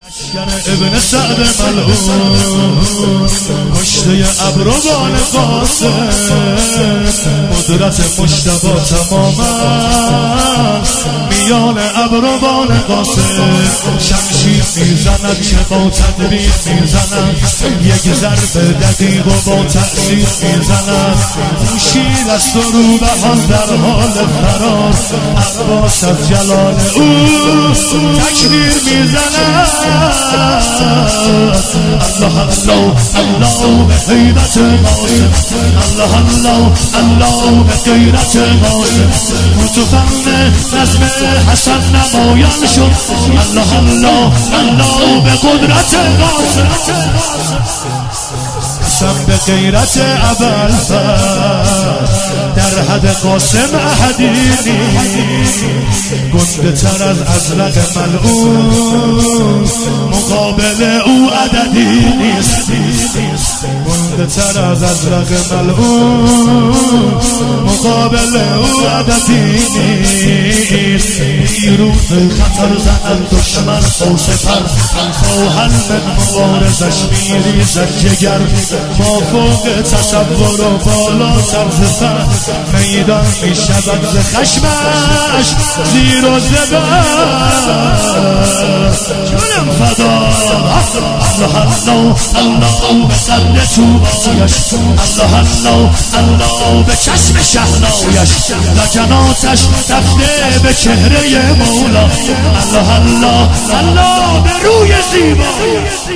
اشکر ابن سعد ملعون کشته ابروان قاسم قدرت مجتبی تماما میان ابروان قاسم شمشیر میزند که با تدبیر میزند یک ضرب دقیق و با تأثیر میزند شیر از روبهان در حال فرار عباس از جلال او تکبیر میزند الله الله الله به غیرت قاسم الله الله الله به غیرت قاسم متفن نظم حسن نمایان شد الله الله الله به قدرت قاسم قسم به غیرت ابوالفضل در حد قاسم احدی گنده تر از ازرق ملعون مقابل او عددی نیست گنده تر از ازرق ملعون مقابل او عددی نیست بیرون خطر زند دشمن و سپر خواهر من مبارزش میریزد جگر با فوق تصور و بالا طرز فن میدان میشود ز خشمش زیر و زبر جونم فدا الله الله الله به قد توبایش الله الله الله به چشم شهنایش لجناتش رفته به چهره مولا الله الله الله به روی زیبا